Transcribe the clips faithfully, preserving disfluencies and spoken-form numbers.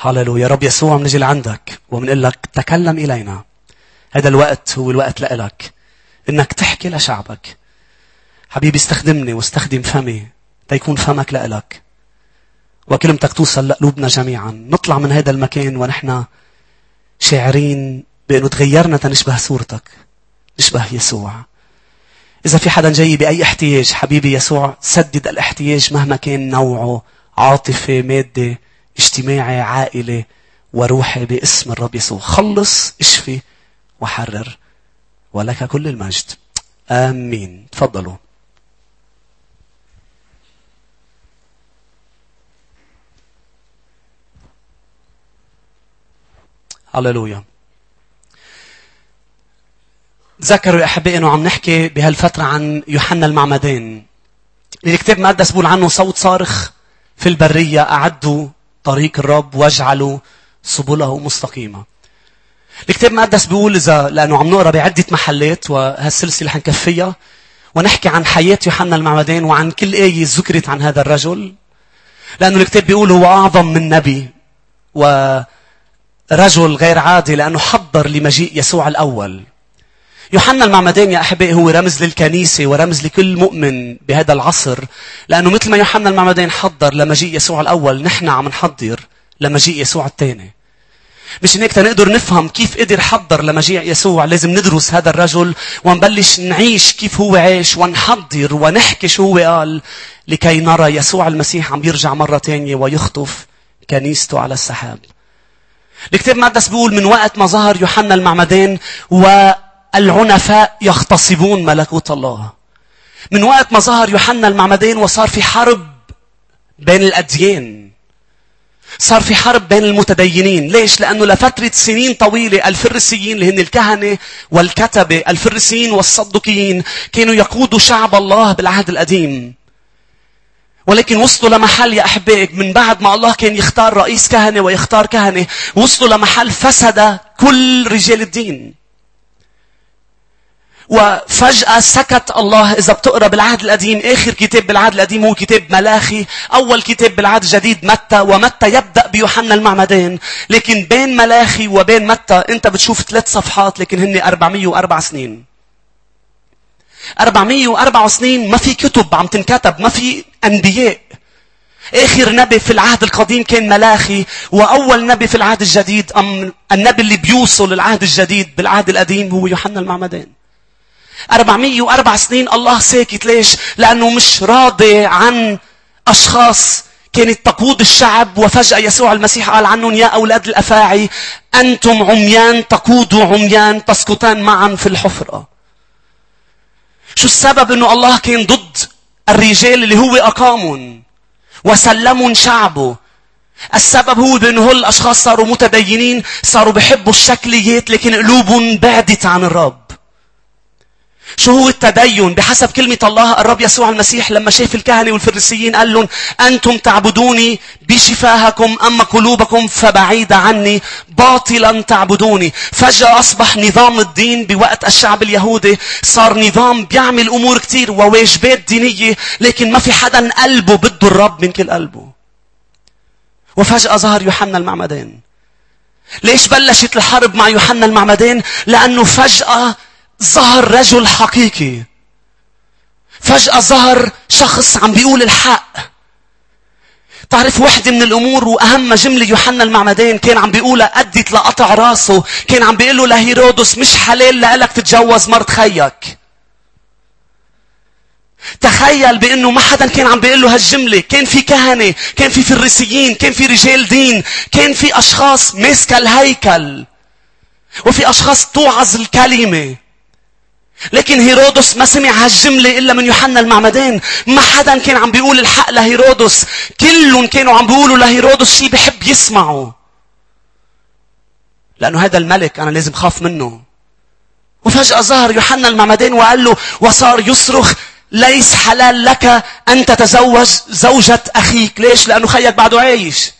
هاللويا. رب يسوع منجي لعندك ومنقول لك تكلم إلينا. هذا الوقت هو الوقت لإلك إنك تحكي لشعبك. حبيبي استخدمني واستخدم فمي تيكون فمك لإلك وكلمتك توصل لقلوبنا جميعا. نطلع من هذا المكان ونحن شاعرين بأنه تغيرنا تنشبه صورتك، نشبه يسوع. إذا في حدا جاي بأي احتياج حبيبي يسوع سدد الاحتياج مهما كان نوعه، عاطفة، مادة، اجتماعي، عائلة وروحي، باسم الرب يسوع. خلص، اشفي وحرر، ولك كل المجد. آمين. تفضلوا. هاللويا. تذكروا يا أحبائي أنه عم نحكي بهالفترة عن يوحنا المعمدان. الكتاب المقدس بيقول عنه صوت صارخ في البرية، أعدوا طريق الرب واجعلوا سبله مستقيمة. الكتاب المقدس بيقول إذا لأنه عم نقرأ بعدة محلات وهالسلسلة حنكفيها ونحكي عن حياة يوحنا المعمدان وعن كل آية ذكرت عن هذا الرجل، لأنه الكتاب بيقول هو أعظم من نبي ورجل غير عادي لأنه حضر لمجيء يسوع الأول. يوحنا المعمدان يا أحبائي هو رمز للكنيسة ورمز لكل مؤمن بهذا العصر، لأنه مثل ما يوحنا المعمدان حضر لمجيء يسوع الأول، نحن عم نحضر لمجيء يسوع الثاني. مش هيك تنقدر نفهم كيف قدر حضر لمجيء يسوع، لازم ندرس هذا الرجل ونبلش نعيش كيف هو عاش ونحضر ونحكي شو هو قال، لكي نرى يسوع المسيح عم يرجع مرة تانية ويخطف كنيسته على السحاب. الكتاب المقدس بيقول من وقت ما ظهر يوحنا المعمدان والعنفاء يغتصبون ملكوت الله. من وقت ما ظهر يوحنا المعمدان وصار في حرب بين الأديان، صار في حرب بين المتدينين. ليش؟ لأنه لفترة سنين طويلة الفريسيين اللي هن الكهنة والكتبة، الفريسيين والصدوقيين، كانوا يقودوا شعب الله بالعهد القديم. ولكن وصلوا لمحل يا أحبائي من بعد ما الله كان يختار رئيس كهنة ويختار كهنة، وصلوا لمحل فسد كل رجال الدين. وفجأة سكت الله. إذا بتقرأ بالعهد القديم، آخر كتاب بالعهد القديم هو كتاب ملاخي، أول كتاب بالعهد الجديد متى، ومتى يبدأ بيوحنا المعمدان. لكن بين ملاخي وبين متى أنت بتشوف ثلاث صفحات، لكن هن أربعمية وأربع سنين. أربعمية وأربع سنين ما في كتب عم تنكتب، ما في أنبياء. آخر نبي في العهد القديم كان ملاخي، وأول نبي في العهد الجديد، أم النبي اللي بيوصل للعهد الجديد بالعهد القديم هو يوحنا المعمدان. أربعمية وأربع سنين الله ساكت. ليش؟ لأنه مش راضي عن أشخاص كانت تقود الشعب، وفجأة يسوع المسيح قال عنهم يا أولاد الأفاعي أنتم عميان تقودوا عميان تسقطان معا في الحفرة. شو السبب؟ أنه الله كان ضد الرجال اللي هو أقامهم وسلمهم شعبه. السبب هو بأنه هول الأشخاص صاروا متدينين، صاروا بيحبوا الشكليات، لكن قلوبهم بعدت عن الرب. شو هو التدين؟ بحسب كلمة الله الرب يسوع المسيح لما شاف الكهنة والفريسيين قال لهم أنتم تعبدوني بشفاهكم أما قلوبكم فبعيدة عني، باطلا تعبدوني. فجأة أصبح نظام الدين بوقت الشعب اليهودي صار نظام بيعمل أمور كتير وواجبات دينية، لكن ما في حدا قلبه بده الرب من كل قلبه. وفجأة ظهر يوحنا المعمدان. ليش بلشت الحرب مع يوحنا المعمدان؟ لأنه فجأة ظهر رجل حقيقي. فجأة ظهر شخص عم بيقول الحق. تعرف واحدة من الأمور وأهم جملة يوحنا المعمدان كان عم بيقولها أدت لقطع راسه، كان عم بيقول له لهيرودس مش حلال لألك تتجوز مرت خيك. تخيل بأنه ما حدا كان عم بيقول له هالجملة. كان في كهنة، كان في فريسيين، كان في رجال دين، كان في أشخاص ماسكة الهيكل، وفي أشخاص توعظ الكلمة. لكن هيرودس ما سمع هالجملة إلا من يوحنا المعمدان. ما حدا كان عم بيقول الحق لهيرودس، كلهم كانوا عم بيقولوا لهيرودس شيء بحب يسمعه، لأنه هذا الملك أنا لازم خاف منه. وفجأة ظهر يوحنا المعمدان وقال له، وصار يصرخ ليس حلال لك أن تتزوج زوجة أخيك. ليش؟ لأنه خيك بعده عايش.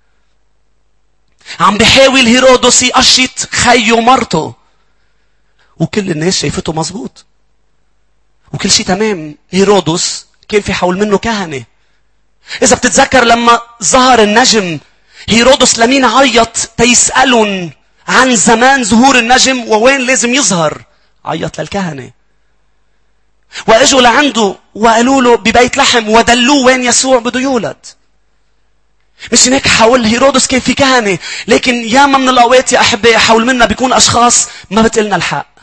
عم بيحاول هيرودس يقشط خيه ومرته، وكل الناس شايفته مزبوط وكل شيء تمام. هيرودس كان في حول منه كهنة. إذا بتتذكر لما ظهر النجم هيرودس لمين عيط تيسألون عن زمان ظهور النجم ووين لازم يظهر؟ عيط للكهنة. واجوا لعنده وقالوا له ببيت لحم ودلوه وين يسوع بده يولد. مش هيك حول هيرودس كان في كهنة، لكن ياما من الأوقات يا أحبائي حول منا بيكون أشخاص ما بتقلنا الحق.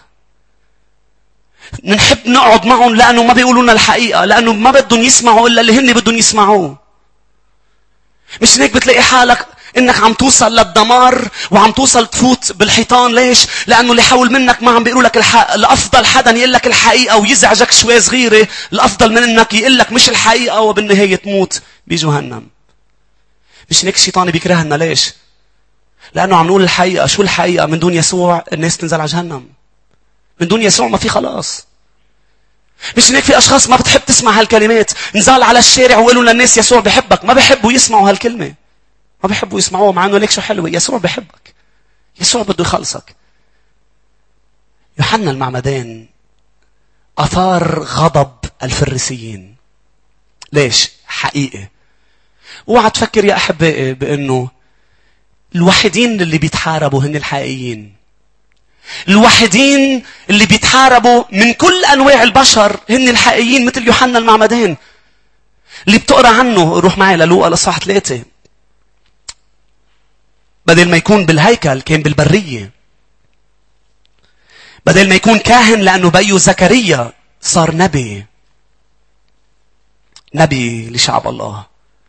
نحب نقعد معهم لأنه ما بيقولوا لنا الحقيقة، لأنه ما بدهم يسمعوا إلا اللي هن بدهم يسمعوه. مش هيك بتلاقي حالك إنك عم توصل للدمار وعم توصل تفوت بالحيطان. ليش؟ لأنه اللي حول منك ما عم بيقولوا لك الحق. الأفضل حدا يقول لك الحقيقة ويزعجك شوي صغيرة، الأفضل من إنك يقول لك مش الحقيقة وبالنهاية تموت بجهنم. مش هيك الشيطان بيكرهنا؟ ليش؟ لأنه عم نقول الحقيقة. شو الحقيقة؟ من دون يسوع الناس تنزل على جهنم. من دون يسوع ما في خلاص. مش هيك في أشخاص ما بتحب تسمع هالكلمات، نزال على الشارع وقالوا للناس يسوع بحبك، ما بيحبوا يسمعوا هالكلمة، ما بيحبوا يسمعوها، مع انه ليك شو حلوة. يسوع بحبك، يسوع بده يخلصك. يوحنا المعمدان أثار غضب الفريسيين. ليش؟ حقيقة. اوعى تفكر يا أحبائي بأنه الوحيدين اللي بيتحاربوا هن الحقيقيين. الوحيدين اللي بيتحاربوا من كل أنواع البشر هن الحقيقيين، مثل يوحنا المعمدان اللي بتقرأ عنه. روح معي للوقا الإصحاح ثلاثة. بدل ما يكون بالهيكل كان بالبرية. بدل ما يكون كاهن لأنه بيو زكريا صار نبي. نبي لشعب الله.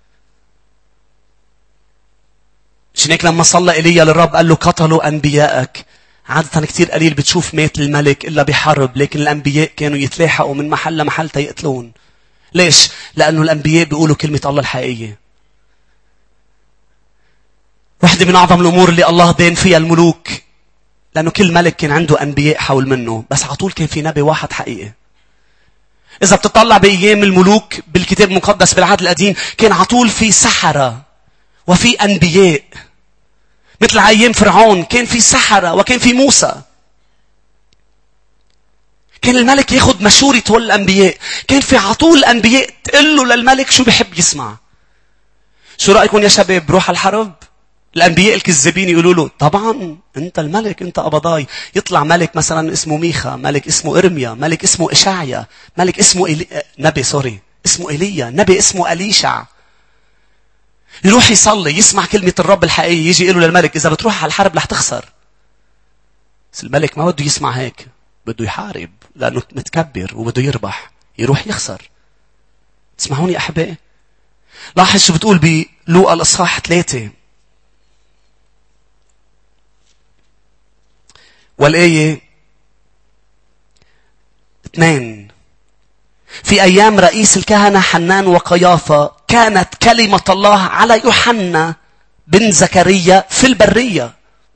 عشان هيك لما صلى إيليا للرب قال له قتلوا أنبيائك. عادة كتير قليل بتشوف مات الملك إلا بحرب، لكن الأنبياء كانوا يتلاحقوا من محل لمحل تيقتلون. ليش؟ لأنه الأنبياء بيقولوا كلمة الله الحقيقية. واحدة من أعظم الأمور اللي الله بين فيها الملوك، لأنه كل ملك كان عنده أنبياء حول منه، بس عطول كان في نبي واحد حقيقي. إذا بتطلع بأيام الملوك بالكتاب المقدس بالعهد القديم كان عطول في سحرة وفي أنبياء. مثل أيام فرعون كان في سحرة وكان في موسى. كان الملك ياخد مشورة والأنبياء. كان في عطول أنبياء تقول له للملك شو بيحب يسمع. شو رأيكم يا شباب بروح الحرب؟ الأنبياء الكذابين يقولوا له طبعا أنت الملك، أنت أبضاي. يطلع ملك مثلا اسمه ميخا، ملك اسمه إرميا، ملك اسمه إشعيا، ملك اسمه إلي... نبي سوري اسمه إيليا، نبي اسمه أليشع. يروح يصلي يسمع كلمة الرب الحقيقي، يجي يقول له للملك إذا بتروح على الحرب رح تخسر. بس الملك ما بده يسمع هيك، بده يحارب لأنه متكبر وبده يربح. يروح يخسر. تسمعوني أحبائي؟ لاحظ شو بتقول بلوقا الإصحاح ثلاثة والآية اثنين. في أيام رئيس الكهنة حنان وقيافة كانت كلمة الله على يوحنا بن زكريا في البرية.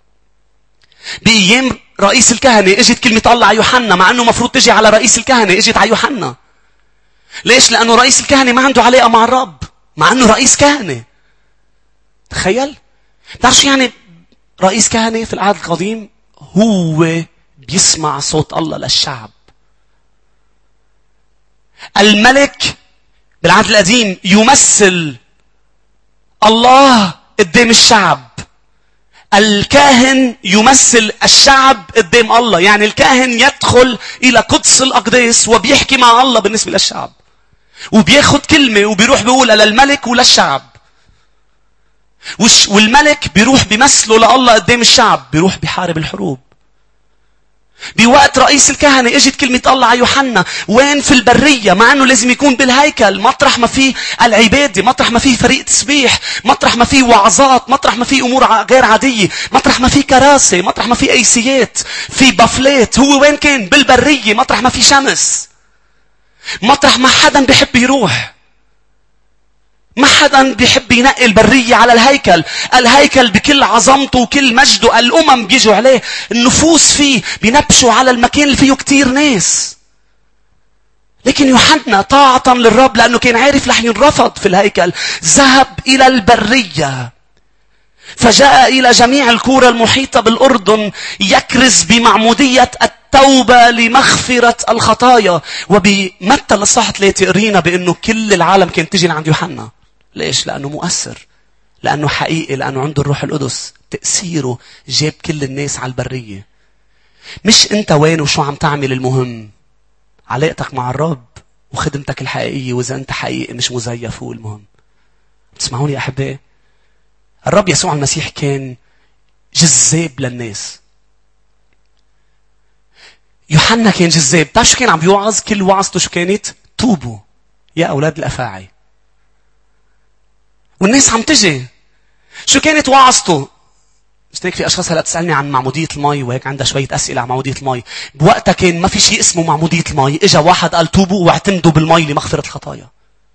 بأيام رئيس الكهنة اجت كلمة الله على يوحنا، مع أنه مفروض تجي على رئيس الكهنة، اجت على يوحنا. ليش؟ لأنه رئيس الكهنة ما عنده علاقة مع الرب، مع أنه رئيس كهنة. تخيل؟ تعرف شو يعني رئيس كهنة في العهد القديم؟ هو بيسمع صوت الله للشعب. الملك بالعهد القديم يمثل الله قدام الشعب. الكاهن يمثل الشعب قدام الله. يعني الكاهن يدخل إلى قدس الأقداس وبيحكي مع الله بالنسبة للشعب، وبياخد كلمة وبيروح بيقولها للملك وللشعب. والملك بيروح بيمثله لله قدام الشعب، بيروح بيحارب الحروب. بوقت رئيس الكهنة اجت كلمة الله على يوحنا وين؟ في البرية، مع انه لازم يكون بالهيكل، مطرح ما فيه العبادة، مطرح ما فيه فريق تسبيح، مطرح ما فيه وعظات، مطرح ما فيه امور غير عادية، مطرح ما فيه كراسي، مطرح ما فيه ايسيات، في بافلات. هو وين كان؟ بالبرية، مطرح ما فيه شمس، مطرح ما حدا بيحب يروح. ما حدا بيحب ينقي البرية على الهيكل. الهيكل بكل عظمته وكل مجده الأمم بيجوا عليه، النفوس فيه بينبشوا على المكان اللي فيه كتير ناس. لكن يوحنا طاعة للرب لأنه كان عارف رح ينرفض في الهيكل، ذهب إلى البرية. فجاء إلى جميع القرى المحيطة بالأردن يكرز بمعمودية التوبة لمغفرة الخطايا. وبمثل الصح ثلاثة قرينا بأنه كل العالم كانت تجي عند يوحنا. ليش؟ لأنه مؤثر، لأنه حقيقي، لأنه عنده الروح القدس. تأثيره جاب كل الناس على البرية. مش أنت وين وشو عم تعمل، المهم علاقتك مع الرب وخدمتك الحقيقية. وإذا أنت حقيقي مش مزيف هو المهم. تسمعوني يا أحبائي؟ الرب يسوع المسيح كان جذاب للناس. يوحنا كان جذاب. بتعرف شو كان عم بيوعظ؟ كل وعظته شو كانت؟ توبوا يا أولاد الأفاعي. والناس عم تجي. شو كانت وعظته؟ مش هيك في أشخاص هلأ بتسألني عن معمودية المي وهيك عندها شوية أسئلة عن معمودية المي. بوقتها كان ما في شيء اسمه معمودية المي. إجا واحد قال توبوا واعتمدوا بالمي لمغفرة الخطايا.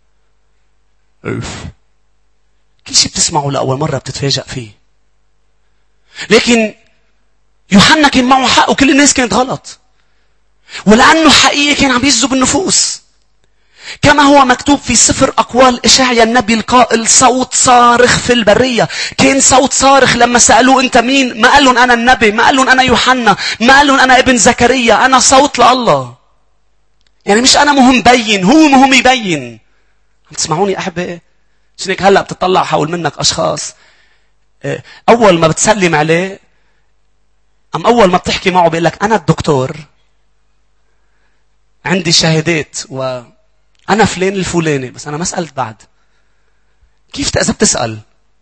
أوف. كل شيء بتسمعه لأول مرة بتتفاجأ فيه. لكن يوحنا كان معه حق وكل الناس كانت غلط. ولأنه حقيقي كان عم يجذب النفوس. كما هو مكتوب في سفر أقوال إشعيا النبي القائل: صوت صارخ في البرية. كان صوت صارخ لما سألوه أنت مين؟ ما قال لهم أنا النبي، ما قال لهم أنا يوحنا، ما قال لهم أنا ابن زكريا، أنا صوت لله. يعني مش أنا مهم بين، هو مهم يبين. عم تسمعوني أحبائي؟ عشان هيك هلأ بتطلع حول منك أشخاص أول ما بتسلم عليه أم أول ما بتحكي معه بيقول لك أنا الدكتور، عندي شهادات وأنا فلان الفلاني، بس أنا ما سألت بعد. كيف إذا بتسأل؟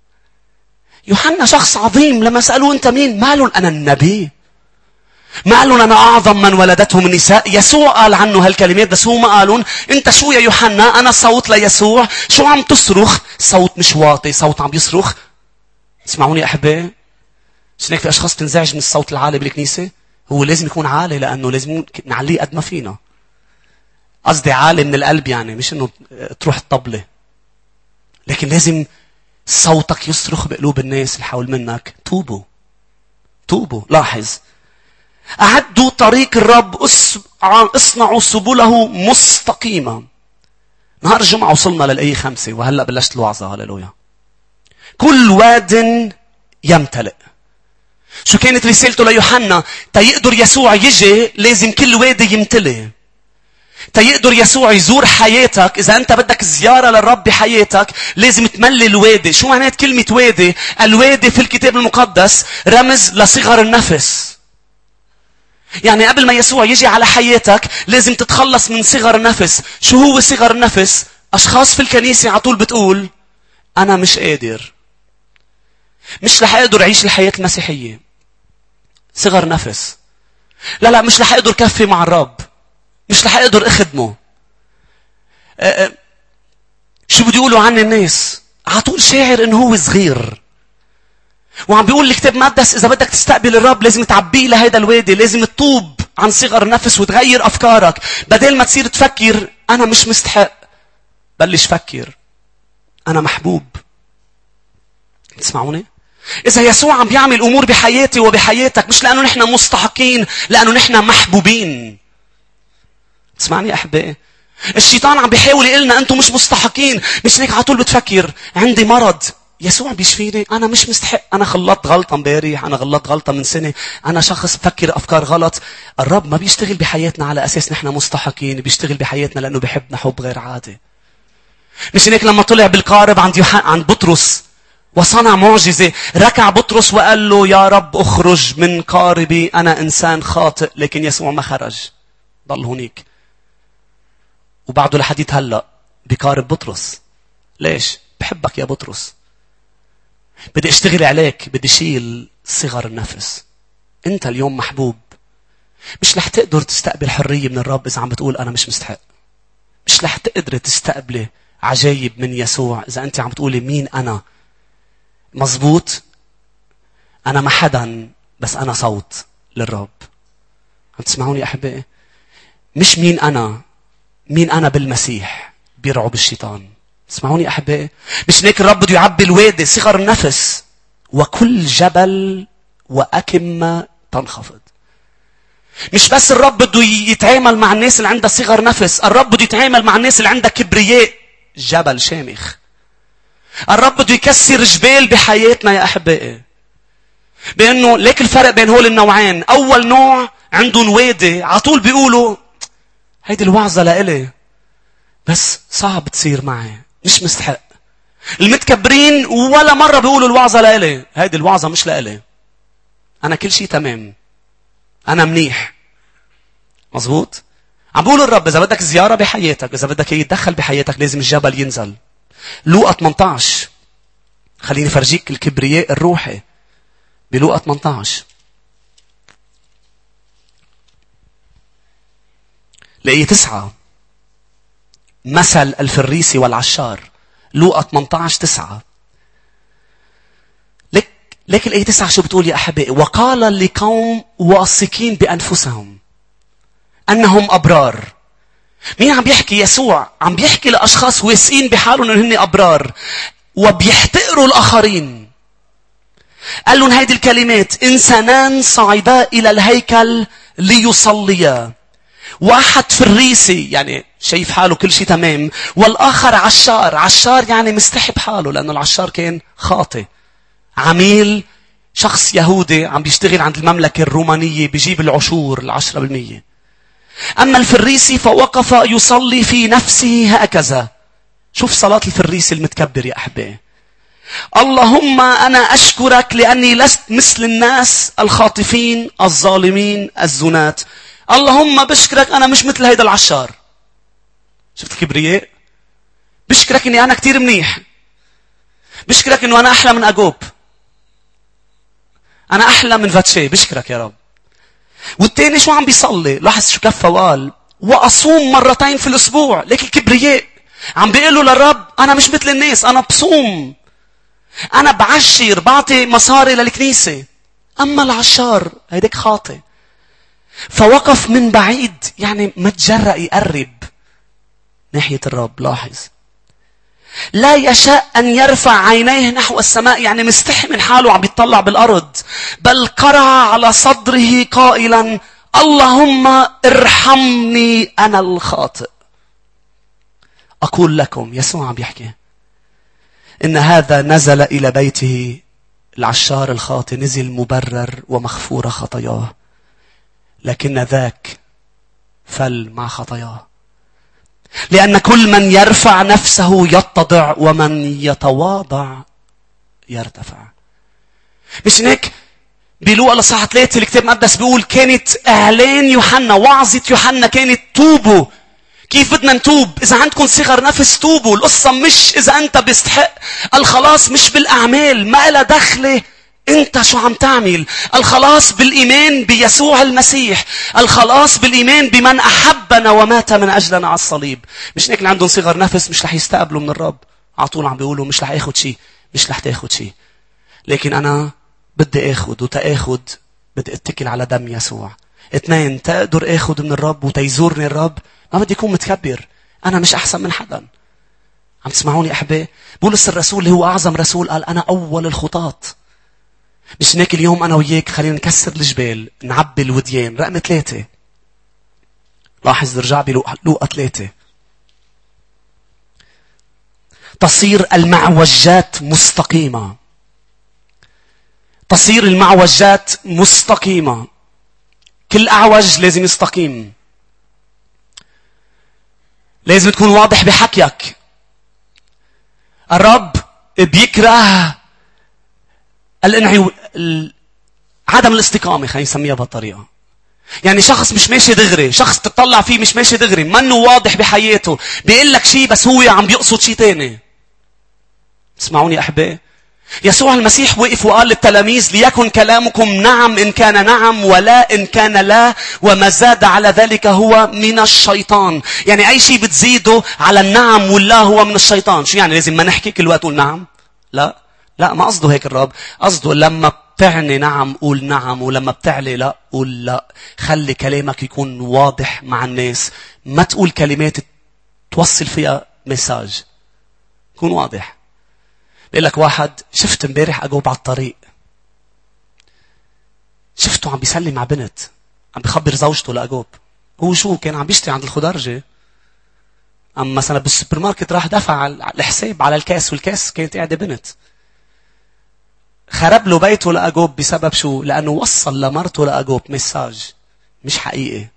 يوحنا شخص عظيم لما سألوه أنت مين؟ ما قالوا أنا النبي، ما قالوا أنا أعظم من ولدته من نساء. يسوع قال عنه هالكلمات بس هو ما قالون أنت شو يا يوحنا؟ أنا صوت ليسوع. شو عم تصرخ؟ صوت مش واطي، صوت عم يصرخ. اسمعوني أحبائي؟ عشان هيك في أشخاص تنزعج من الصوت العالي بالكنيسة. هو لازم يكون عالي لأنه لازم نعليه قد ما فينا. قصدي عالي من القلب، يعني مش إنه تروح الطبلة، لكن لازم صوتك يصرخ بقلوب الناس اللي حول منك. توبوا توبوا. لاحظ: أعدوا طريق الرب، اصنعوا سبله مستقيمة. نهار الجمعة وصلنا للآية خمسة وهلأ بلشت الوعظة. هللويا. كل واد يمتلئ. شو كانت رسالته ليوحنا؟ تيقدر يسوع يجي لازم كل وادي يمتلئ. تيقدر يسوع يزور حياتك، إذا أنت بدك زيارة للرب بحياتك لازم تملي الوادي. شو معنات كلمة وادي؟ الوادي في الكتاب المقدس رمز لصغر النفس. يعني قبل ما يسوع يجي على حياتك لازم تتخلص من صغر النفس. شو هو صغر النفس؟ أشخاص في الكنيسة عطول بتقول أنا مش قادر، مش رح أقدر أعيش الحياة المسيحية. صغر نفس. لا لا مش رح أقدر كفي مع الرب، مش رح أقدر أخدمه. أه أه شو بدي يقولوا عن الناس؟ عطول شاعر إنه هو صغير، وعم بيقول الكتاب المقدس إذا بدك تستقبل الرب لازم تعبيه لهيدا الوادي. لازم تطوب عن صغر النفس وتغير أفكارك. بدل ما تصير تفكر أنا مش مستحق، بلش فكر أنا محبوب. تسمعوني؟ إذا يسوع عم بيعمل أمور بحياتي وبحياتك مش لأنه نحن مستحقين، لأنه نحن محبوبين. تسمعني أحبائي؟ الشيطان عم بيحاول يقلنا أنتم مش مستحقين، مش هيك عطول بتفكر عندي مرض يسوع بيشفيني، أنا مش مستحق، أنا غلطت غلطة امبارح، أنا غلطت غلطة من سنة، أنا شخص بفكر أفكار غلط. الرب ما بيشتغل بحياتنا على أساس نحن مستحقين، بيشتغل بحياتنا لأنه بيحبنا حب غير عادي. مش هيك لما طلع بالقارب عند يوحنا عند بطرس وصنع معجزة، ركع بطرس وقال له يا رب اخرج من قاربي، أنا إنسان خاطئ. لكن يسوع ما خرج، ضل هونيك. وبعده لحديث هلأ بقارب بطرس. ليش؟ بحبك يا بطرس، بدي اشتغل عليك، بدي شيل صغر النفس. انت اليوم محبوب. مش رح تقدر تستقبل حرية من الرب إذا عم بتقول أنا مش مستحق. مش رح تقدر تستقبل عجايب من يسوع إذا أنت عم بتقولي مين أنا. مزبوط، أنا ما حدا، بس أنا صوت للرب. عم تسمعوني أحبائي؟ مش مين أنا، مين أنا بالمسيح بيرعب الشيطان. تسمعوني أحبائي؟ مش هيك الرب بده يعبي الوادي صغر النفس، وكل جبل وأكمة تنخفض. مش بس الرب بده يتعامل مع الناس اللي عندها صغر نفس، الرب بده يتعامل مع الناس اللي عندها كبرياء. جبل شامخ. الرب بده يكسر جبال بحياتنا يا أحبائي. بأنه ليك الفرق بين هول النوعين. أول نوع عندهم وادي، عطول بيقولوا هيدي الوعظة لإلي بس صعب تصير معي، مش مستحق. المتكبرين ولا مرة بيقولوا الوعظة لإلي. هيدي الوعظة مش لإلي، أنا كل شيء تمام، أنا منيح. مظبوط؟ عم بقول الرب إذا بدك زيارة بحياتك، إذا بدك يتدخل بحياتك، لازم الجبل ينزل. لوقا ثمانية عشر، خليني فرجيك الكبرياء الروحي بلوقا ثمانية عشر. لقيه تسعة، مثل الفريسي والعشار. لوقا ثمانية عشر تسعة. لك لك الآية تسعة شو بتقول يا أحبائي؟ وقال لقوم واثقين بأنفسهم أنهم أبرار. مين عم بيحكي؟ يسوع عم بيحكي لأشخاص واثقين بحالهم أنهم هن أبرار وبيحتقروا الآخرين. قال لهم هيدي الكلمات: إنسانان صعدا إلى الهيكل ليصليا، واحد فريسي يعني شايف حاله كل شيء تمام، والآخر عشار. عشار يعني مستحب حاله، لأنه العشار كان خاطئ، عميل، شخص يهودي عم بيشتغل عند المملكة الرومانية، بيجيب العشور العشرة بالمية. أما الفريسي فوقف يصلي في نفسه هكذا. شوف صلاة الفريسي المتكبر يا أحبائي: اللهم أنا أشكرك لأني لست مثل الناس الخاطفين الظالمين الزنات. اللهم بشكرك أنا مش مثل هيدا العشار. شفت الكبرياء؟ بشكرك أني أنا كتير منيح. بشكرك أنه أنا أحلى من أجوب، أنا أحلى من فاتشي. بشكرك يا رب. والتاني شو عم بيصلي؟ لاحظ شو كفى وقال: وأصوم مرتين في الأسبوع. ليك الكبرياء عم بيقولوا للرب: أنا مش مثل الناس، أنا بصوم، أنا بعشر، بعطي مصاري للكنيسة. أما العشار هيديك خاطئ. فوقف من بعيد، يعني ما تجرأ يقرب ناحية الرب. لاحظ، لا يشاء أن يرفع عينيه نحو السماء، يعني مستحي من حاله عم بيطلع بالأرض، بل قرع على صدره قائلا: اللهم ارحمني أنا الخاطئ. أقول لكم، يسوع عم بيحكي، إن هذا نزل إلى بيته، العشار الخاطئ نزل مبرر ومغفور خطاياه، لكن ذاك فل مع خطاياه. لأن كل من يرفع نفسه يتضع، ومن يتواضع يرتفع. مش هيك بلوقا الإصحاح ثلاثة الكتاب المقدس بيقول كانت إعلان يوحنا، وعظة يوحنا كانت: توبوا. كيف بدنا نتوب؟ إذا عندكم صغر نفس توبوا. القصة مش إذا أنت بيستحق الخلاص، مش بالأعمال، ما إلها دخلة أنت شو عم تعمل. الخلاص بالإيمان بيسوع المسيح، الخلاص بالإيمان بمن أحبنا ومات من أجلنا على الصليب. مش هيك اللي عندهم صغر نفس مش رح يستقبلوا من الرب. على طول عم بيقولوا مش رح أخذ شيء، مش رح تأخذ شيء. لكن أنا بدي أخذ، وتأخذ بدي أتكل على دم يسوع. اثنين، تقدر أخذ من الرب وتيزورني الرب، ما بدي أكون متكبر. أنا مش أحسن من حدا. عم تسمعوني أحبائي؟ بولس الرسول اللي هو أعظم رسول قال: أنا أول الخطاة. مش هيك اليوم أنا وياك خلينا نكسر الجبال، نعبي الوديان. رقم ثلاثة، لاحظ نرجع بلوقا ثلاثة: تصير المعوجات مستقيمة. تصير المعوجات مستقيمة. كل أعوج لازم يستقيم. لازم تكون واضح بحكيك. الرب بيكره الانعو... عدم الاستقامة، خلينا نسميها بهالطريقة. يعني شخص مش ماشي دغري، شخص تطلع فيه مش ماشي دغري، منه واضح بحياته، بيقول لك شيء بس هو عم بيقصد شيء تاني. اسمعوني أحبائي، يسوع المسيح وقف وقال للتلاميذ: ليكن كلامكم نعم إن كان نعم، ولا إن كان لا، وما زاد على ذلك هو من الشيطان. يعني أي شيء بتزيده على النعم واللا هو من الشيطان. شو يعني لازم ما نحكي كل وقت قول نعم؟ لا لا، ما قصده هيك الرب. قصده لما بتعني نعم قول نعم، ولما بتعلي لا قول لا. خلي كلامك يكون واضح مع الناس، ما تقول كلمات توصل فيها مساج. كون واضح. بيقول لك واحد: شفت امبارح أجوب على الطريق، شفته عم بيسلم على بنت، عم بخبر زوجته لأجوب. هو شو كان عم بيشتري عند الخضرجة، أما مثلا بالسوبر ماركت راح دفع الحساب على الكاس، والكاس كانت قاعدة بنت. خرب له بيته لأجوب بسبب شو؟ لأنه وصل لمرته لأجوب مساج مش حقيقي.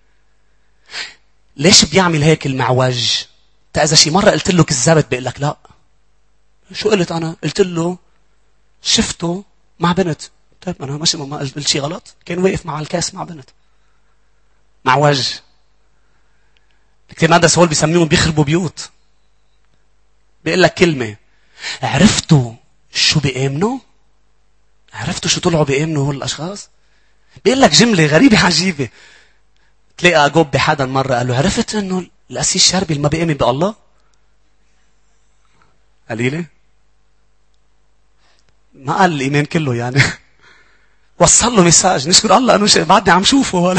ليش بيعمل هيك المعوج؟ تا إذا شي مرة قلت له كذبت بيقول لك لا شو قلت أنا؟ قلت له شفته مع بنت. طيب أنا ماشي ما قلت شيء غلط. كان واقف مع الكاس مع بنت مع وجه. كتير ناس هول بيسميهم بيخربوا بيوت. بيقول لك كلمة، عرفتوا شو بيآمنوا؟ عرفتوا شو طلعوا بيآمنوا هول الأشخاص؟ بيقول لك جملة غريبة عجيبة. تلاقي أجوب بحدا مرة قال له عرفت إنه القسيس شربي اللي ما بيآمن بالله؟ قليلة؟ ما قال الإيمان كله يعني. وصل له مساج، نشكر الله أنه بعدني عم شوفه.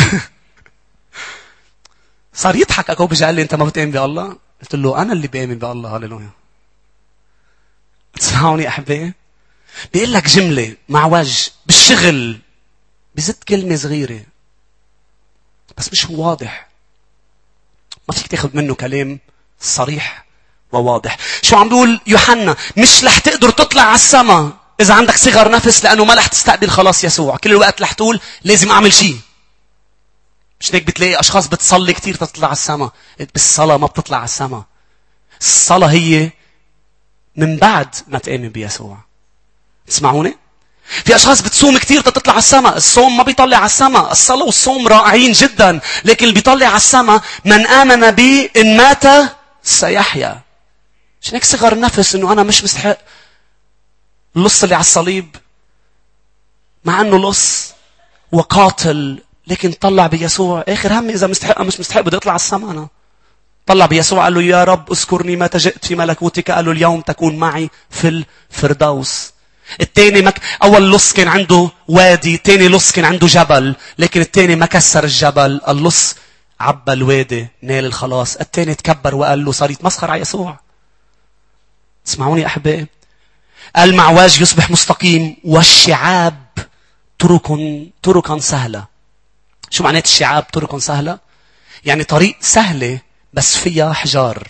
صار يضحك أكو بيجي قال لي أنت ما بتآمن بالله؟ قلت له أنا اللي بآمن بالله. هاليلويا. تسمعوني أحبائي؟ بيقول لك جملة مع وجه بالشغل، بزت كلمة صغيرة بس مش هو واضح. ما فيك تاخذ منه كلام صريح وواضح. شو عم بيقول يوحنا؟ مش رح تقدر تطلع على السماء إذا عندك صغر نفس، لأنه ما رح تستقبل خلاص يسوع. كل الوقت رح تقول لازم أعمل شيء. مش هيك بتلاقي أشخاص بتصلي كتير تطلع على السماء. بالصلاة ما بتطلع على السماء. الصلاة هي من بعد ما تآمن بيسوع. تسمعوني؟ في أشخاص بتصوم كتير تطلع على السماء. الصوم ما بيطلع على السماء. الصلاة والصوم رائعين جدا، لكن اللي بيطلع على السماء من آمن بي إن مات سيحيا. عشان هيك صغر النفس إنه أنا مش مستحق اللص اللي على الصليب، مع إنه لص وقاتل، لكن طلع بيسوع. آخر همي إذا مستحق أو مش مستحق بدي أطلع على السماء. أنا طلع بيسوع قال له يا رب اذكرني متى جئت في ملكوتك. قال له اليوم تكون معي في الفردوس. التاني مك... أول لص كان عنده وادي، تاني لص كان عنده جبل، لكن التاني ما كسر الجبل. اللص عبى الوادي نال الخلاص. التاني تكبر وقال له صار يتمسخر على يسوع. اسمعوني أحبائي، المعواج يصبح مستقيم والشعاب طرق طرقا سهلة. شو معنات الشعاب طرقا سهلة؟ يعني طريق سهلة بس فيها حجار.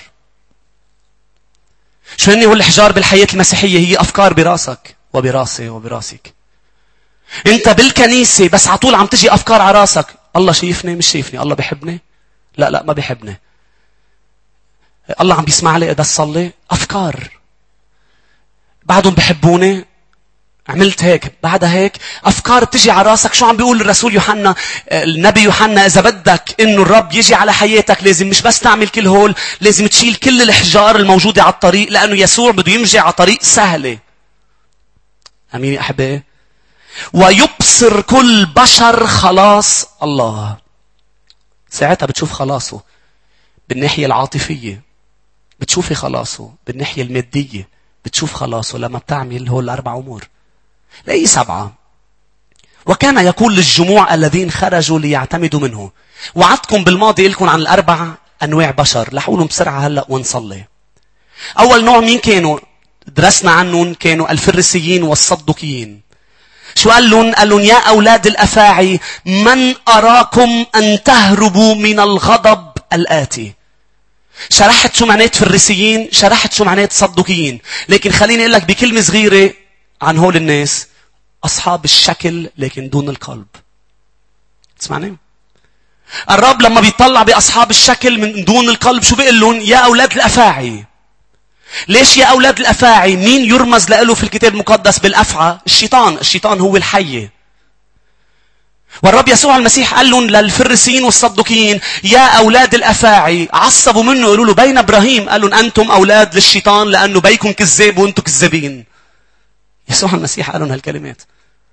شو هني هو الحجار بالحياة المسيحية؟ هي أفكار براسك وبراسي وبراسك. انت بالكنيسة بس عطول عم تجي أفكار على راسك. الله شايفني مش شايفني؟ الله بيحبني؟ لا لا ما بيحبني. الله عم بيسمع لي إذا صلي؟ أفكار. بعدهم بيحبوني؟ عملت هيك بعدها هيك. أفكار بتجي على راسك. شو عم بيقول الرسول يوحنا، النبي يوحنا؟ إذا بدك إنه الرب يجي على حياتك لازم مش بس تعمل كل هول، لازم تشيل كل الحجار الموجودة على الطريق، لأنه يسوع بده يمشي على طريق سهلة. أمين يا أحبائي؟ ويبصر كل بشر خلاص الله. ساعتها بتشوف خلاصه بالناحية العاطفية، بتشوفي خلاصه بالناحية المادية، بتشوف خلاصه لما بتعمل هول الأربع أمور. لأي سبعة. وكان يقول للجموع الذين خرجوا ليعتمدوا منه. وعدتكم بالماضي لكم عن الأربع أنواع بشر. رح أقولهم بسرعة هلأ ونصلي. أول نوع مين كانوا؟ درسنا عنهم، كانوا الفريسيين والصدوقيين. شو قال لهم؟ قال لهم يا أولاد الأفاعي من أراكم أن تهربوا من الغضب الآتي. شرحت شو معنات فريسيين، شرحت شو معنات صدوقيين، لكن خليني أقول لك بكلمة صغيرة عن هول الناس. أصحاب الشكل لكن دون القلب. تسمعني؟ الرب لما بيطلع بأصحاب الشكل من دون القلب شو بيقول لهم؟ يا أولاد الأفاعي. ليش يا أولاد الأفاعي؟ مين يرمز له في الكتاب المقدس بالأفعى؟ الشيطان. الشيطان هو الحية. والرب يسوع المسيح قال لهم للفريسيين والصدوقيين يا أولاد الأفاعي. عصبوا منه يقولوا له بين إبراهيم. قال لهم أنتم أولاد للشيطان لأنه بيكم كذاب وأنتم كذابين. يسوع المسيح قال لهم هالكلمات.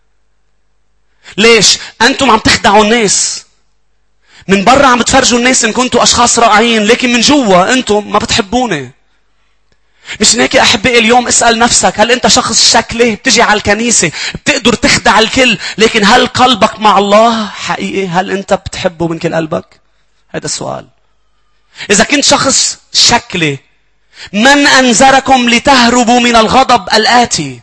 ليش؟ أنتم عم تخدعوا الناس. من برا عم تفرجوا الناس إن كنتوا أشخاص رائعين، لكن من جوا أنتم ما بتحبوني. مش هيك يا أحبائي؟ اليوم اسأل نفسك، هل أنت شخص شكلي بتجي على الكنيسة بتقدر تخدع الكل، لكن هل قلبك مع الله حقيقي؟ هل أنت بتحبه من كل قلبك؟ هذا السؤال. إذا كنت شخص شكلي، من أنذركم لتهربوا من الغضب الآتي؟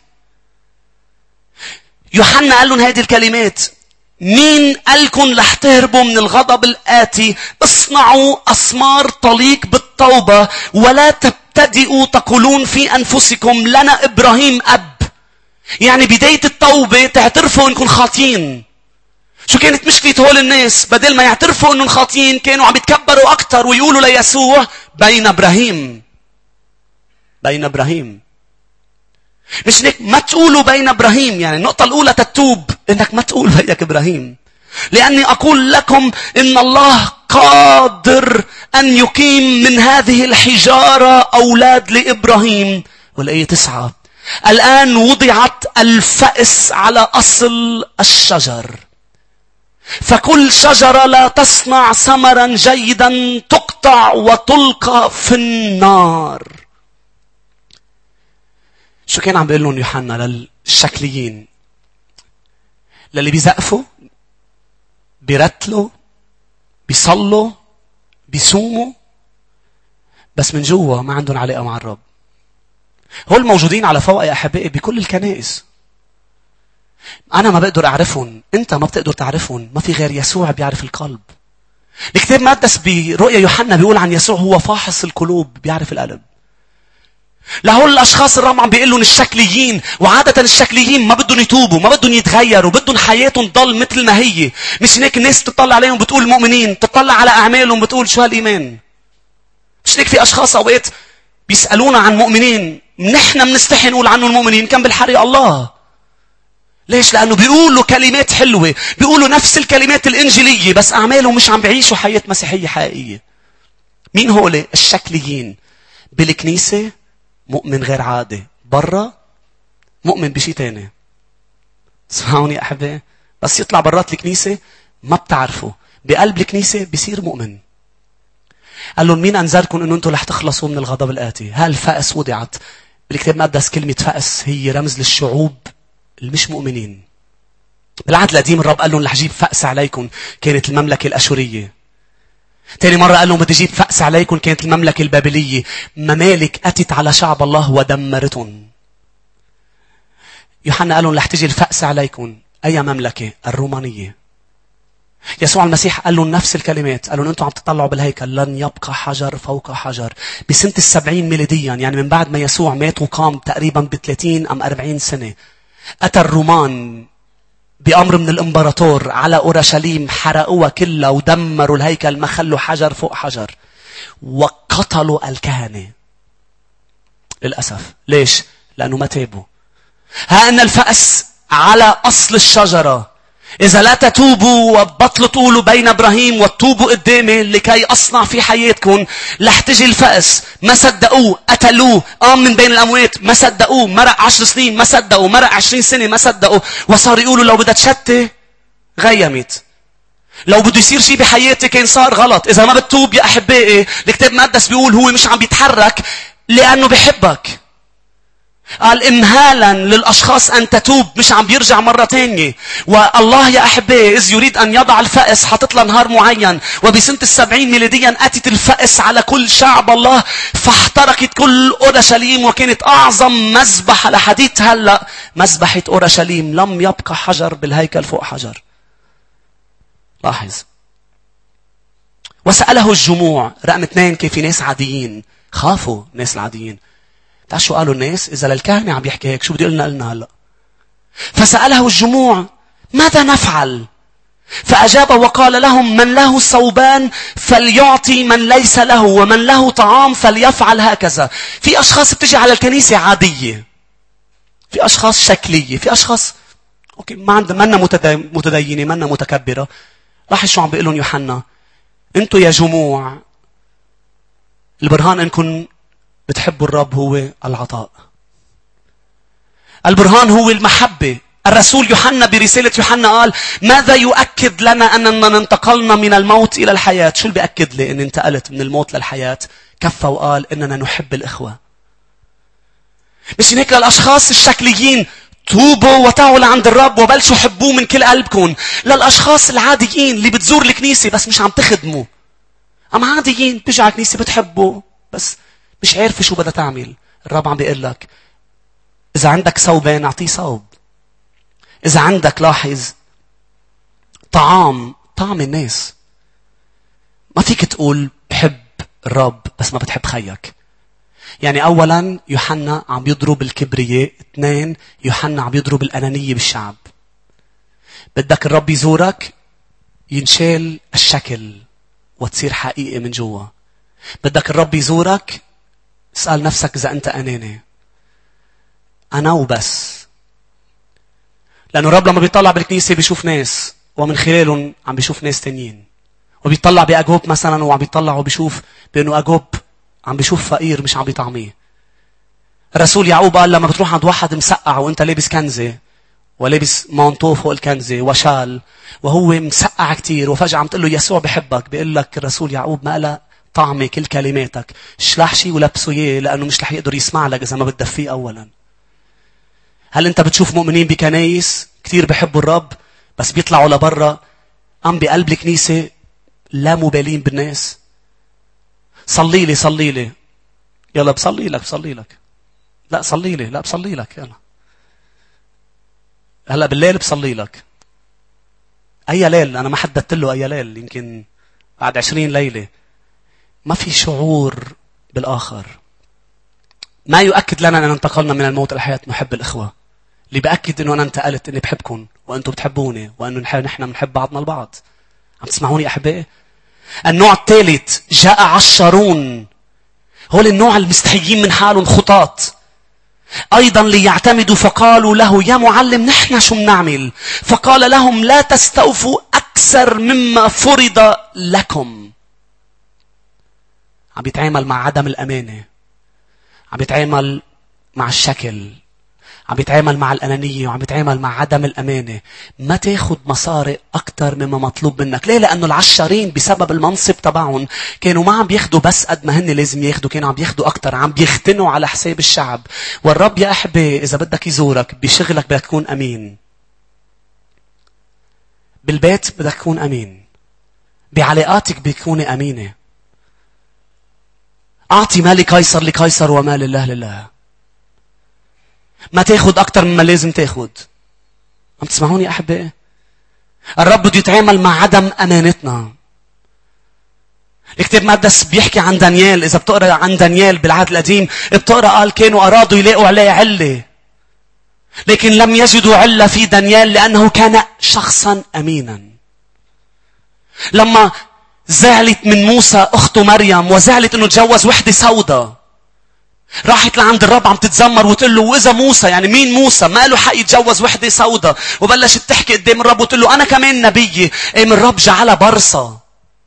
يوحنا قال لهم هذه الكلمات. مين قالكم رح تهربوا من الغضب الآتي؟ اصنعوا أسمار طليق بالتوبة ولا تبتدئوا تقولون في أنفسكم لنا إبراهيم أب. يعني بداية التوبة تعترفوا إنكم خاطئين. شو كانت مشكلة هول الناس؟ بدل ما يعترفوا إنهم خاطئين كانوا عم يتكبروا أكتر ويقولوا ليسوع بين إبراهيم بين إبراهيم. مش هيك ما تقولوا بين إبراهيم. يعني النقطة الأولى تتوب إنك ما تقول بينك إبراهيم. لأني أقول لكم إن الله قادر أن يقيم من هذه الحجارة أولاد لإبراهيم. والآية تسعة: الآن وضعت الفأس على أصل الشجر، فكل شجرة لا تصنع ثمرا جيدا تقطع وتلقى في النار. شو كان عم بيقول لهم يوحنا للشكليين؟ للي بيزقفوا، بيرتلوا، بيصلوا، بيصوموا، بس من جوا ما عندهم علاقة مع الرب. هول موجودين على فوق يا أحبائي بكل الكنائس. أنا ما بقدر أعرفهم، أنت ما بتقدر تعرفهم، ما في غير يسوع بيعرف القلب. الكتاب المقدس برؤيا يوحنا بيقول عن يسوع هو فاحص القلوب، بيعرف القلب. لهول الأشخاص الرب عم بيقول لهم الشكليين، وعادة الشكليين ما بدهم يتوبوا، ما بدهم يتغيروا، بدهم حياتهم تضل مثل ما هي. مش هيك الناس تطلع عليهم بتقول مؤمنين، تطلع على أعمالهم بتقول شو هالإيمان. مش هيك في أشخاص أوقات بيسألونا عن مؤمنين، نحن بنستحي نقول عنهم المؤمنين، كان بالحري الله. ليش؟ لأنه بيقولوا كلمات حلوة، بيقولوا نفس الكلمات الإنجيلية، بس أعمالهم مش عم بيعيشوا حياة مسيحية حقيقية. مين هؤلاء؟ الشكليين. بالكنيسة مؤمن غير عادي، برا مؤمن بشي تاني. اسمعوني أحبائي، بس يطلع برات الكنيسة ما بتعرفوا، بقلب الكنيسة بيصير مؤمن. قال لهم مين أنذركم أنه أنتم رح تخلصوا من الغضب الآتي؟ هالفأس وضعت. بالكتاب المقدس كلمة فأس هي رمز للشعوب اللي مش مؤمنين. بالعهد القديم الرب قال لهم رح جيب فأس عليكم، كانت المملكة الأشورية. تاني مرة قال لهم بدي جيب فأس عليكم، كانت المملكة البابلية. ممالك أتت على شعب الله ودمرتهم. يوحنا قال لهم رح تجي الفأس عليكم. أي مملكة؟ الرومانية. يسوع المسيح قال لهم نفس الكلمات، قال لهم أنتم عم تطلعوا بالهيكل لن يبقى حجر فوق حجر. بسنة السبعين ميلاديا، يعني من بعد ما يسوع مات وقام تقريبا بثلاثين أم أربعين سنة، أتى الرومان بأمر من الإمبراطور على أورشليم، حرقوها كلها ودمروا الهيكل، ما خلوا حجر فوق حجر، وقتلوا الكهنة. للأسف. ليش؟ لأنه ما تابوا. ها أن الفأس على أصل الشجرة. إذا لا تتوبوا وبطلوا تقولوا بين إبراهيم وتتوبوا قدامي لكي أصنع في حياتكم، رح تجي الفأس. ما صدقوه، قتلوه، قام من بين الأموات، ما صدقوه، مرق عشر سنين ما صدقوا، مرق عشرين سنة ما صدقوا، وصار يقولوا لو بدها تشتي غيمت، لو بده يصير شيء بحياتي كان صار غلط. إذا ما بتتوب يا أحبائي، الكتاب المقدس بيقول هو مش عم بيتحرك لأنه بيحبك. قال إمهالا للأشخاص أن تتوب، مش عم بيرجع مرة تانية. والله يا أحبائي إذ يريد أن يضع الفأس حاطط له نهار معين. وبسنة السبعين ميلاديا أتت الفأس على كل شعب الله، فاحترقت كل أورشليم، وكانت أعظم مذبح لحديث هلأ مذبحة أورشليم. لم يبقى حجر بالهيكل فوق حجر. لاحظ. وسأله الجموع. رقم اثنين، كيف في ناس عاديين خافوا. ناس العاديين تعال شو قالوا الناس؟ إذا للكهنة عم يحكي هيك شو بدي قلنا لنا هلأ؟ فسأله الجموع ماذا نفعل؟ فأجاب وقال لهم من له صوبان فليعطي من ليس له، ومن له طعام فليفعل هكذا. في أشخاص بتجي على الكنيسة عادية، في أشخاص شكلية، في أشخاص أوكي ما عندنا منا متدينة، منا متكبرة. لاحظ شو عم بيقول لهم يوحنا. أنتوا يا جموع البرهان إنكم بتحبوا الرب هو العطاء. البرهان هو المحبة. الرسول يوحنا برسالة يوحنا قال ماذا يؤكد لنا أننا انتقلنا من الموت إلى الحياة؟ شو اللي بيأكد لي أن انتقلت من الموت للحياة؟ كفى وقال إننا نحب الإخوة. مش هيك للأشخاص الشكليين توبوا وتعوا لعند الرب وبلشوا حبوه من كل قلبكم. للأشخاص العاديين اللي بتزور الكنيسة بس مش عم تخدموا، أم عاديين بتجي على الكنيسة بتحبوا بس مش عارفة شو بدها تعمل. الرب عم بيقول لك إذا عندك ثوبين أعطيه ثوب. إذا عندك لاحظ طعام، طعم الناس. ما فيك تقول بحب الرب بس ما بتحب خيك. يعني أولا يوحنا عم يضرب الكبرياء، اثنين يوحنا عم يضرب الأنانية بالشعب. بدك الرب يزورك ينشال الشكل وتصير حقيقي من جوا. بدك الرب يزورك اسأل نفسك إذا أنت أناني. أنا وبس. لأنه الرب لما بيطلع بالكنيسة بيشوف ناس ومن خلالهم عم بيشوف ناس تانيين. وبيطلع بأجوب مثلا وعم بيطلع وبيشوف بأنه أجوب عم بيشوف فقير مش عم بيطعميه. الرسول يعقوب قال لما بتروح عند واحد مسقع وانت لابس كنزة ولابس مانطو فوق الكنزة وشال وهو مسقع كتير وفجأة عم تقول له يسوع بحبك، بيقول لك الرسول يعقوب ما قال طعمي كل كلماتك، شلح شي ولبسه اياه لأنه مش رح يقدر يسمع لك إذا ما بتدفيه أولا. هل انت بتشوف مؤمنين بكنايس كتير بحبوا الرب بس بيطلعوا لبرا عم بقلب الكنيسة لا مبالين بالناس؟ صلي لي صلي لي، يلا بصلي لك بصلي لك، لا صلي لي، لا بصلي لك، يلا هلا بالليل بصلي لك. اي ليل؟ انا ما حددت له اي ليل، يمكن بعد عشرين ليلة. ما في شعور بالاخر. ما يؤكد لنا ان انتقلنا من الموت الى الحياة نحب الاخوة. اللي بأكد انه انا انتقلت اني بحبكم وانتم بتحبوني وانه نحن بنحب بعضنا البعض. عم تسمعوني احبائي؟ النوع الثالث جاء عشرون، هول النوع المستحيين من حالهم خطاط أيضا ليعتمدوا، فقالوا له يا معلم نحن شو بنعمل؟ فقال لهم لا تستوفوا أكثر مما فرض لكم. عم يتعامل مع عدم الأمانة، عم يتعامل مع الشكل، عم يتعامل مع الأنانية، وعم يتعامل مع عدم الأمانة. ما تاخد مصاري أكتر مما مطلوب منك. ليه؟ لأنه العشرين بسبب المنصب تبعهم كانوا ما عم بياخدوا بس قد ما هن لازم ياخدوا، كانوا عم بياخدوا أكتر، عم بيختنوا على حساب الشعب. والرب يا أحبي إذا بدك يزورك بشغلك بدك تكون أمين، بالبيت بدك تكون أمين، بعلاقاتك بتكون أمينة. أعطي ما لقيصر لقيصر وما لله لله. ما تاخد أكتر مما لازم تاخد. عم تسمعوني أحبائي؟ الرب بده يتعامل مع عدم أمانتنا. الكتاب المقدس بيحكي عن دانيال. إذا بتقرأ عن دانيال بالعهد القديم بتقرأ قال كانوا أرادوا يلاقوا عليه علة، لكن لم يجدوا علة في دانيال لأنه كان شخصا أمينا. لما زعلت من موسى أخته مريم وزعلت أنه تجوز وحدة سوداء، راحت لعند الرب عم تتذمر وتقول له وإذا موسى، يعني مين موسى؟ ما له حق يتجوز وحدة سوداء. وبلشت تحكي قدام الرب وتقول له أنا كمان نبية. قام الرب جعلها برصة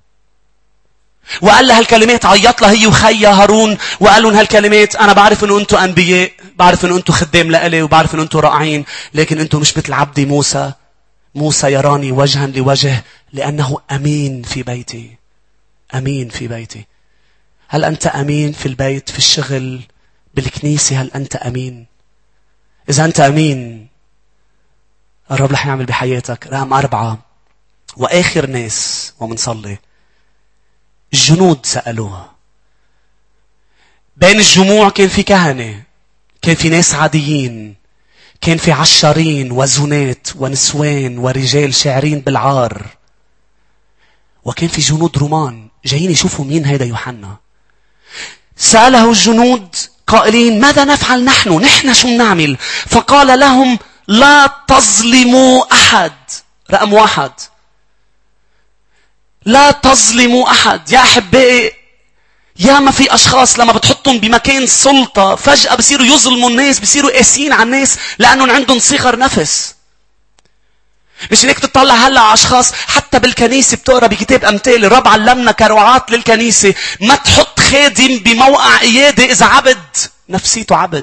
وقال لها هالكلمات، عيط لها هي وخيها هارون وقال لهم هالكلمات: أنا بعرف أنه أنتم أنبياء، بعرف أنه أنتم خدام لإلي، وبعرف أنه أنتم رائعين، لكن أنتم مش مثل عبدي موسى. موسى يراني وجها لوجه لأنه أمين في بيتي. أمين في بيتي. هل أنت أمين في البيت، في الشغل، بالكنيسة؟ هل أنت أمين؟ إذا أنت أمين الرب رح يعمل بحياتك. رقم أربعة وآخر ناس ومنصلي، الجنود سألوها. بين الجموع كان في كهنة، كان في ناس عاديين، كان في عشرين وزنات ونسوان ورجال شاعرين بالعار، وكان في جنود رومان جايين يشوفوا مين هيدا يوحنا. سأله الجنود قائلين ماذا نفعل نحن؟ نحن شو نعمل؟ فقال لهم لا تظلموا أحد. رقم واحد، لا تظلموا أحد. يا أحبائي، يا ما في أشخاص لما بتحطهم بمكان سلطة فجأة بصيروا يظلموا الناس، بصيروا قاسيين على الناس لأنهم عندهم صغر نفس. مش هيك تطلع هلا على أشخاص حتى بالكنيسة. بتقرأ بكتاب أمثال الرب علمنا كرعاة للكنيسة ما تحط خادم بموقع قيادة إذا عبد نفسيته عبد.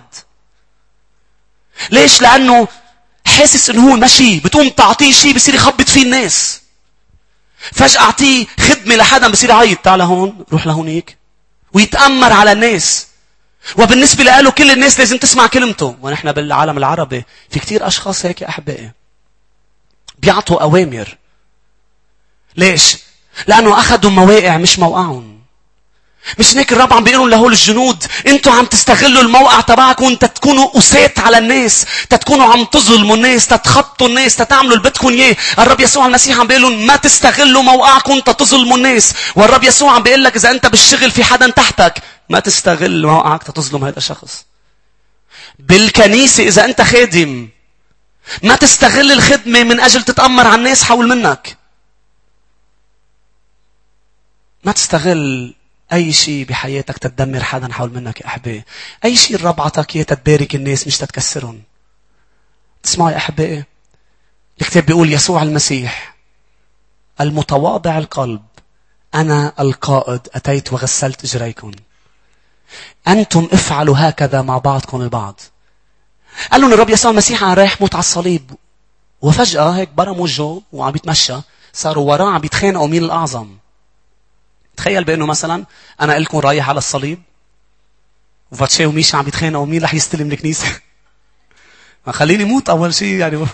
ليش؟ لأنه حاسس إنه هو ماشي، بتقوم تعطيه شيء بصير يخبط فيه الناس. فجأة أعطيه خدمة لحدا بصير عيط، تعال هون، روح لهونيك، ويتأمر على الناس. وبالنسبة له كل الناس لازم تسمع كلمته. ونحن بالعالم العربي في كتير أشخاص هيك يا أحبائي بيعطوا أوامر. ليش؟ لأنه أخذوا مواقع مش موقعهم. مش هيك الرب عم بيقولوا لهول الجنود انتوا عم تستغلوا الموقع تبعكم وانت تكونوا أسات على الناس، تتكونوا عم تظلموا الناس، تتخبطوا الناس، تتعملوا اللي بدكم اياه. الرب يسوع المسيح عم بيقولوا ما تستغلوا موقعكم تظلموا الناس. والرب يسوع عم بيقول لك اذا انت بالشغل في حدا تحتك ما تستغل موقعك تظلم هذا الشخص. بالكنيسة اذا انت خادم ما تستغل الخدمة من اجل تتأمر على الناس حول منك. ما تستغل أي شيء بحياتك تدمر حدا حول منك يا أحبائي. أي شيء الرب عطاك إياه تتبارك الناس مش تتكسرهم. تسمعوا يا أحبائي، الكتاب بيقول يسوع المسيح المتواضع القلب أنا القائد أتيت وغسلت إجريكم. أنتم افعلوا هكذا مع بعضكم البعض. قال لهم الرب يسوع المسيح عم رايح موت على الصليب، وفجأة هيك برم وجهه وعم بيتمشى، صاروا وراه عم بيتخانقوا مين الأعظم. تخيل بأنه مثلا أنا لكم رايح على الصليب وفاتشي وميشا عم بيتخانقوا مين رح يستلم الكنيسة. ما خليني موت أول شيء يعني.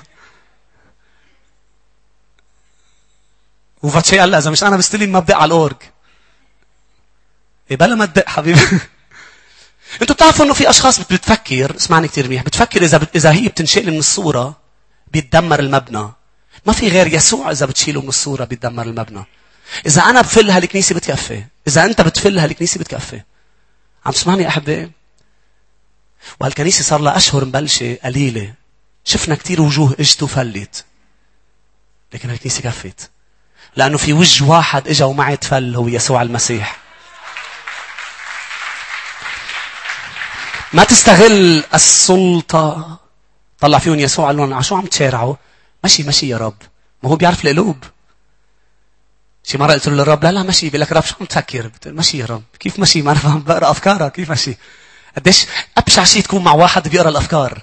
وفاتشي قال لا إذا مش أنا بستلم ما بدق على الأورج. إيه بلا ما تدق حبيبي. أنتوا بتعرفوا إنه في أشخاص بتفكر، اسمعني كتير منيح، بتفكر إذا بت... إذا هي بتنشئل من الصورة بيتدمر المبنى. ما في غير يسوع إذا بتشيله من الصورة بيتدمر المبنى. إذا أنا بفل هالكنيسة بتكفي، إذا أنت بتفل هالكنيسة بتكفي. عم تسمعني يا أحبائي؟ وهالكنيسة صار لها أشهر مبلشة قليلة، شفنا كتير وجوه اجت وفلت، لكن هالكنيسة كفت، لأنه في وجه واحد اجا ومعي تفل، هو يسوع المسيح. ما تستغل السلطة. طلع فيهم يسوع قال لهم عشو عم تشارعوا؟ مشي مشي يا رب، ما هو بيعرف القلوب. شي مرة قلت له للرب لا لا مشي، بيقول لك رب شو عم تفكر؟ قلت له مشي يا رب. كيف مشي؟ ما أنا فهم بقرأ أفكارك. كيف مشي؟ قديش أبشع شيء تكون مع واحد بيقرأ الأفكار.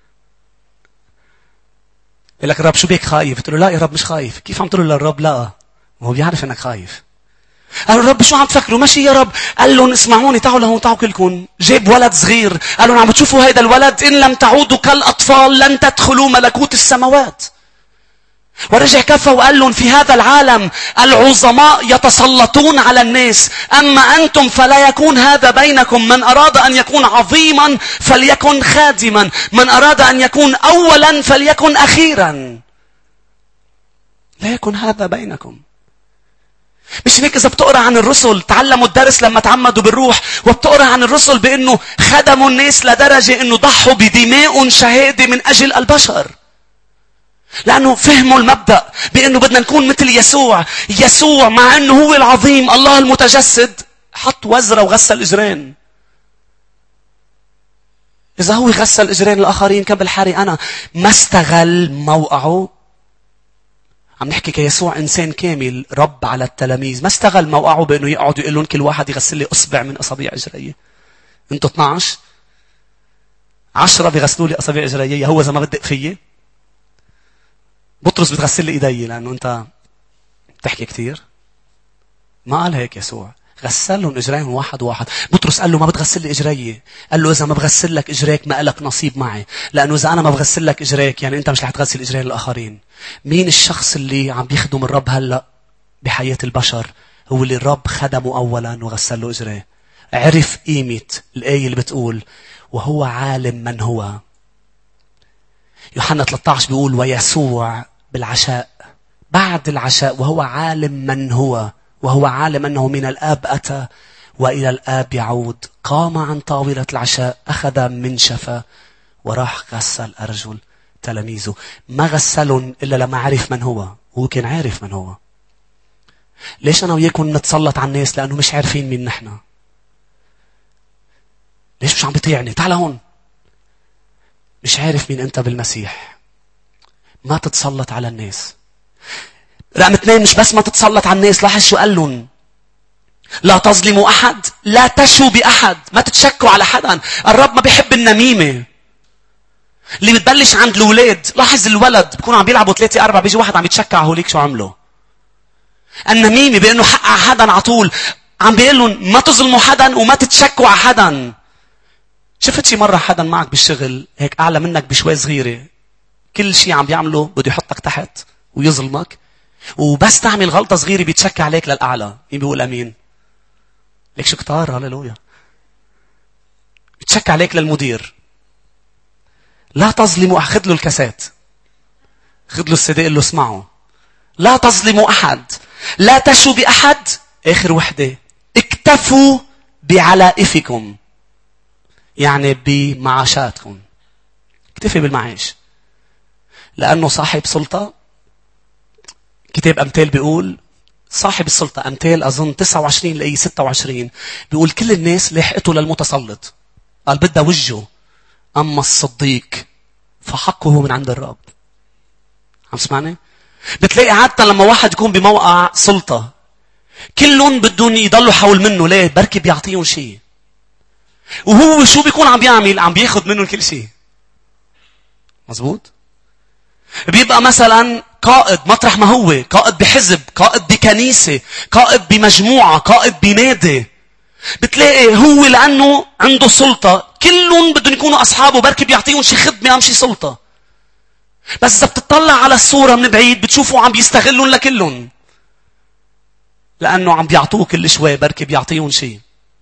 يقول لك رب شو بيك خايف؟ قلت له لا يا رب مش خايف. كيف عم تقول للرب لا؟ ما هو بيعرف انك خايف. قال له رب شو عم تفكروا؟ مشي يا رب. قال لهم اسمعوني، تعالوا لهون، تعالوا كلكم. جيب ولد صغير، قال لهم عم بتشوفوا هيدا الولد؟ ان لم تعودوا كالاطفال لن تدخلوا ملكوت السماوات. ورجع كفى وقال لهم في هذا العالم العظماء يتسلطون على الناس، أما أنتم فلا يكون هذا بينكم. من أراد أن يكون عظيما فليكن خادما، من أراد أن يكون أولا فليكن أخيرا. لا يكن هذا بينكم. مش هيك إذا بتقرأ عن الرسل تعلموا الدرس لما تعمدوا بالروح، وبتقرأ عن الرسل بأنه خدموا الناس لدرجة أنه ضحوا بدماء شهادة من أجل البشر، لأنه فهموا المبدأ بأنه بدنا نكون مثل يسوع. يسوع مع أنه هو العظيم الله المتجسد حط وزرة وغسل إجرين. إذا هو غسل إجرين الآخرين كان بالحاري أنا ما استغل موقعه. عم نحكي كيسوع إنسان كامل رب على التلاميذ، ما استغل موقعه بأنه يقعد ويقول لهم كل واحد يغسل لي أصبع من أصابع إجريه. أنتوا اثناشر عشرة بيغسلوا لي أصابع إجريه، هو إذا ما بدق فيي. بطرس بتغسل لي إيدي لأنه أنت بتحكي كتير. ما قال هيك يسوع، غسل لهم إجريهم واحد واحد. بطرس قال له ما بتغسل لي إجري، قال له إذا ما بغسل لك إجريك ما لك نصيب معي، لأنه إذا أنا ما بغسل لك إجريك يعني أنت مش رح تغسل إجرين الآخرين. مين الشخص اللي عم بيخدم الرب هلأ بحياة البشر؟ هو اللي الرب خدمه أولا وغسل له إجريه. عرف قيمة الآية اللي بتقول وهو عالم من هو. يوحنا ثلاثة عشر بيقول ويسوع بالعشاء، بعد العشاء، وهو عالم من هو، وهو عالم أنه من الآب أتى وإلى الآب يعود، قام عن طاولة العشاء، أخذ منشفة وراح غسل أرجل تلاميذه. ما غسلهم إلا لما عرف من هو. هو كان عارف من هو. ليش أنا وياكم نتسلط على الناس؟ لأنه مش عارفين مين نحن. ليش مش عم بيطيعني؟ تعال هون. مش عارف مين أنت بالمسيح. ما تتسلط على الناس. رقم اثنين، مش بس ما تتسلط على الناس، لاحظ شو قال لهم. لا تظلموا أحد، لا تشوا بأحد، ما تتشكوا على حدا. الرب ما بيحب النميمة اللي بتبلش عند الولاد. لاحظ الولد بيكونوا عم بيلعبوا ثلاثة أربعة بيجي واحد عم يتشكى على هوليك شو عمله. النميمة بأنه حق على حدا على طول. عم بيقول لهم ما تظلموا حدا وما تتشكوا على حدا. شفت شي مرة حدا معك بالشغل هيك أعلى منك بشوي صغيرة، كل شيء عم بيعمله بده يحطك تحت ويظلمك، وبس تعمل غلطة صغيرة بيتشكى عليك للأعلى. مين بيقول أمين؟ ليك شو كتار. هاليلويا. بيتشكى عليك للمدير. لا تظلموا. أخذ له الكاسات، خذ له السي دي، قل له اسمعوا. لا تظلموا أحد، لا تشوا بأحد. آخر وحدة، اكتفوا بعلائفكم، يعني بمعاشاتكم. اكتفي بالمعاش، لأنه صاحب سلطة. كتاب أمثال بيقول صاحب السلطة. أمثال أظن تسعة وعشرين لأي ستة وعشرين بيقول كل الناس لحقته للمتسلط، قال بدها وجهه، أما الصديق فحقه من عند الرب. عم سمعني؟ بتلاقي عادة لما واحد يكون بموقع سلطة كلهم بدهم يضلوا حول منه. ليه؟ بركي بيعطيهم شيء، وهو شو بيكون عم بيعمل؟ عم بياخد منهم كل شيء. مزبوط؟ بيبقى مثلا قائد مطرح ما هو قائد بحزب، قائد بكنيسة، قائد بمجموعة، قائد بنادي. بتلاقي هو لأنه عنده سلطة كلهم بدهم يكونوا أصحابه، بركي بيعطيهم شي خدمة أم شي سلطة. بس إذا بتطلع على الصورة من بعيد بتشوفوا عم بيستغلون لكلهم، لأنه عم بيعطوه كل شوي بركي بيعطيهم شيء.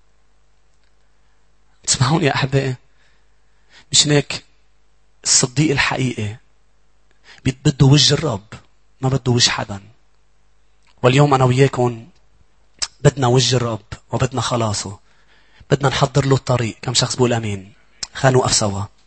تسمعون يا أحبائي؟ مش هيك الصديق الحقيقي بده وجه الرب، ما بده وجه حدا. واليوم أنا وياكم بدنا وجه الرب وبدنا خلاصه، بدنا نحضر له الطريق. كم شخص بقول أمين؟ خلينا نوقف سوا.